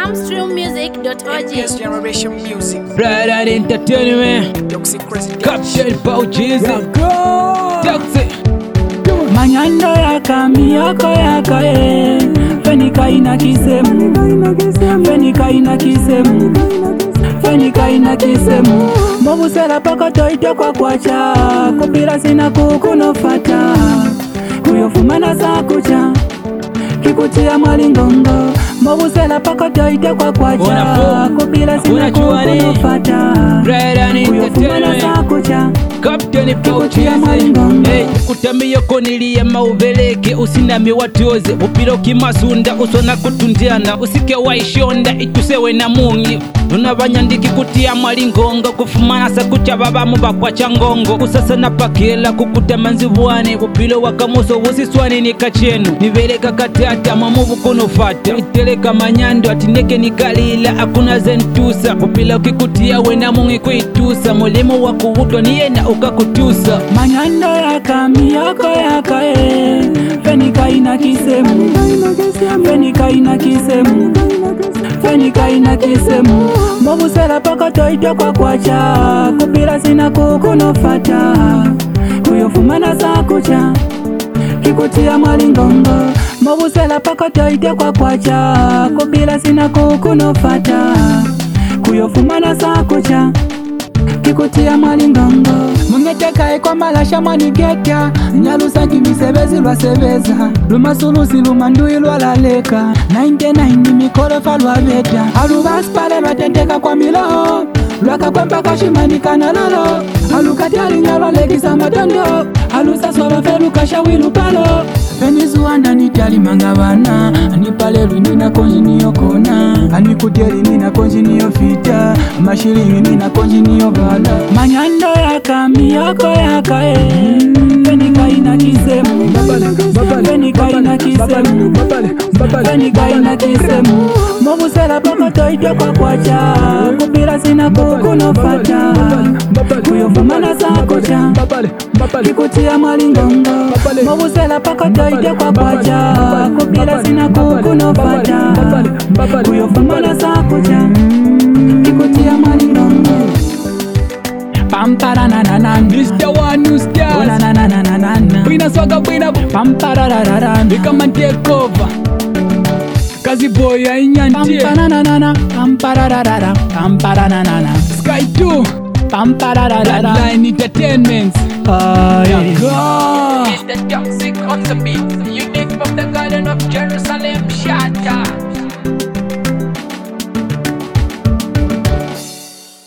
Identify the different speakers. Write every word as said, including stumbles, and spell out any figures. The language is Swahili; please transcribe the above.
Speaker 1: Amstream Music dot org.
Speaker 2: Yes, Generation Music.
Speaker 3: Brother Entertainment.
Speaker 2: Toxic President.
Speaker 3: Captain Paul Jesus. Toxic.
Speaker 4: Manyando yaka miyoko yaka e Fenika ina kisemu Fenika ina kisemu Fenika ina kisemu Mobusela poko toite kwa kwacha Kupira sina kukunofata Kuyofumana saa kucha Kikutia malingongo Mobusela poko toite kwa kwacha Kupira sina kukunofata Kuyofumana saa kucha
Speaker 3: Captain Paul Jesus. Hey, kutamia konilia maubeleke usinami watuoze upiro kimasunda usona kutundiana usike waishonda itusewe na mungi unabanyandiki kutia malingongo kufumana sakucha baba mubakwa changongo usasa na pakela kukuta manzibuane upilo wakamuso usiswani ni kachenu niveleka katata mamubu kunufata iteleka manyando atineke nikalila akuna zentusa upilo kikutia wena mungi kuitusa mulimu wakuwutwa niyena ukakutusa
Speaker 4: Manyando yaka miyoko yaka e Fenika ina kisemu Fenika ina kisemu Fenika ina kisemu Mobusela poko toite kwa kwacha Kupira sina kukunofata Kuyofumana saa kucha Kikutia malingongo Mobusela poko toite kwa kwacha Kupira sina kukunofata Kuyofumana saa kucha Kikutia malingongo Mungeteka eko malasha mwanigeta Nyalusa kimisebezi lwa sebeza Lumasulusi lumandui lwa laleka ninety nine mikorofa lwa beta Alubaspale lwa tenteka kwa milo Lwaka kwempa kashimanika na lalo Alukatali nyalwa legisa matondo Alusa solo felu kashawi lupalo Fenizuanda nitali mangabana Anipale lwinina konji niyokona Anikuteli nina konji niyofita Mashilingi nina konji niyogala Manyando yaka miyoko yaka e Fenika ina kisemu Fenika ina kisemu Fenika ina kisemu Mobusela poko toite kwa kwacha Kupira sina kukunofata Kuyofumana saa kucha Kikutia malingongo Mobusela poko toite kwa kwacha Kupira sina kukunofata Kuyofumana saa kucha Kikutia malingongo Pampara na na na
Speaker 3: Mister One New Stars.
Speaker 4: na na na na na na na
Speaker 3: Bwina swaga bwina
Speaker 4: Pampara ra ra ra
Speaker 3: Become and take over. Kazi boy ya inyantie
Speaker 4: Pampara na na na Pampara ra ra ra Pampara na na na
Speaker 3: Sky two
Speaker 4: Pampara ra ra ra
Speaker 3: Line Entertainment.
Speaker 4: Oh yeah
Speaker 3: God.
Speaker 2: It's the Toxic on the beat. Unique from the Garden of Jerusalem. Shatta.